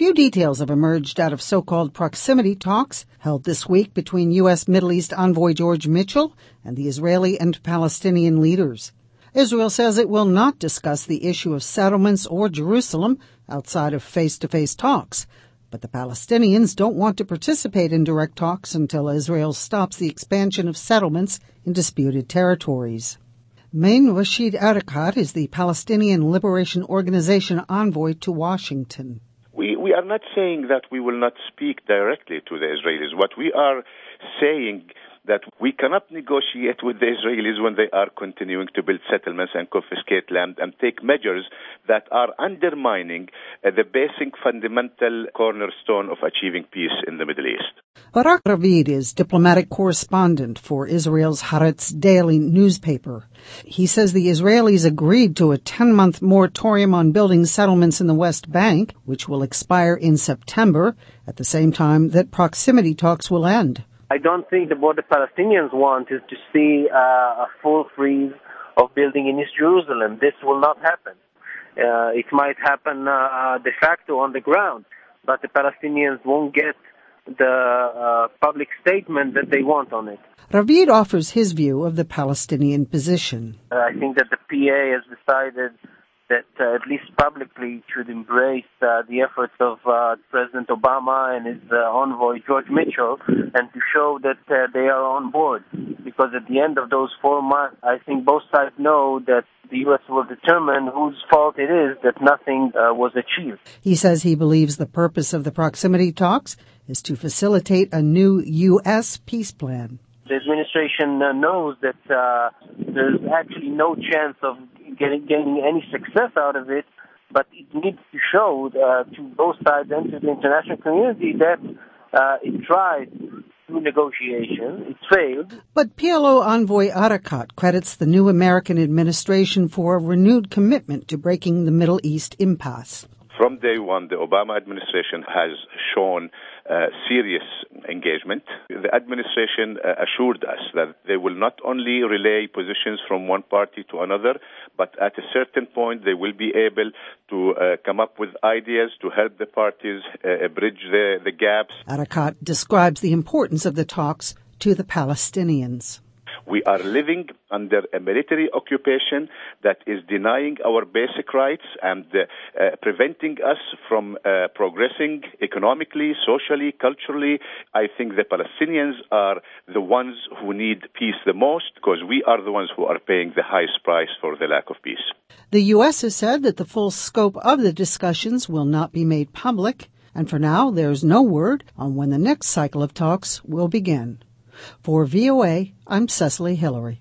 few details have emerged out of so-called proximity talks held this week between U.S. Middle East envoy George Mitchell and the Israeli and Palestinian leaders. Israel says it will not discuss the issue of settlements or Jerusalem outside of face-to-face talks, but the Palestinians don't want to participate in direct talks until Israel stops the expansion of settlements in disputed territories. Main Rashid Arakat is the Palestinian Liberation Organization envoy to Washington. We are not saying that we will not speak directly to the Israelis. What we are saying that we cannot negotiate with the Israelis when they are continuing to build settlements and confiscate land and take measures that are undermining the basic fundamental cornerstone of achieving peace in the Middle East. Barak Ravid is diplomatic correspondent for Israel's Haaretz daily newspaper. He says the Israelis agreed to a 10-month moratorium on building settlements in the West Bank, which will expire in September, at the same time that proximity talks will end. I don't think what the Palestinians want is to see a full freeze of building in East Jerusalem. This will not happen. It might happen de facto on the ground, but the Palestinians won't get the public statement that they want on it. Ravid offers his view of the Palestinian position. I think that the PA has decided that at least publicly it should embrace the efforts of President Obama and his envoy George Mitchell, and to show that they are on board. Because at the end of those 4 months, I think both sides know that the U.S. will determine whose fault it is that nothing was achieved. He says he believes the purpose of the proximity talks is to facilitate a new U.S. peace plan. The administration knows that there's actually no chance of getting any success out of it, but it needs to show to both sides and to the international community that it tried through negotiation. It failed. But PLO envoy Arakat credits the new American administration for a renewed commitment to breaking the Middle East impasse. From day one, the Obama administration has shown serious engagement. The administration assured us that they will not only relay positions from one party to another, but at a certain point they will be able to come up with ideas to help the parties bridge the gaps. Arakat describes the importance of the talks to the Palestinians. We are living under a military occupation that is denying our basic rights and preventing us from progressing economically, socially, culturally. I think the Palestinians are the ones who need peace the most because we are the ones who are paying the highest price for the lack of peace. The U.S. has said that the full scope of the discussions will not be made public, and for now there's no word on when the next cycle of talks will begin. For VOA, I'm Cecily Hillary.